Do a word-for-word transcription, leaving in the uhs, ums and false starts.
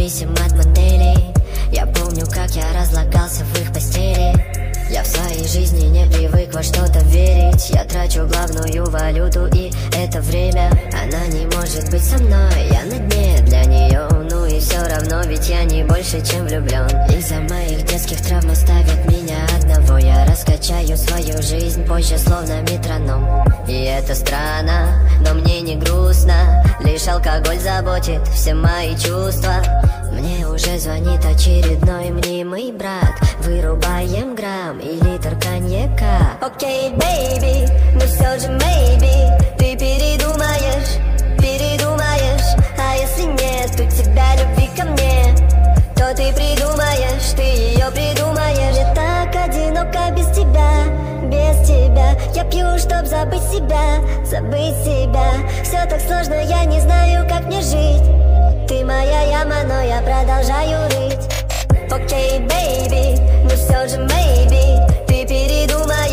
зависим от моделей. Я помню, как я разлагался в их постели. Я в своей жизни не привык во что-то верить. Я трачу главную валюту, и это время. Она не может быть со мной, я на дне для нее. Ну и все равно, ведь я не больше, чем влюблен. Из-за моих детских травм оставят меня одного. Я раскачаю свою жизнь позже, словно метроном. И это странно, но мне не грустно. Лишь алкоголь заботит все мои чувства. Мне уже звонит очередной мнимый брат. Вырубаем грамм и литр коньяка. Окей, бэйби, но все же maybe ты передумаешь, передумаешь. А если нет у тебя любви ко мне, то ты придумаешь, ты ее придумаешь. Я так одиноко без тебя, без тебя. Я пью, чтоб забыть себя, забыть себя. Все так сложно, я не знаю, как мне жить. Ты моя яма, но я продолжаю рыть. Окей, бэйби, но все же maybe ты передумаешь.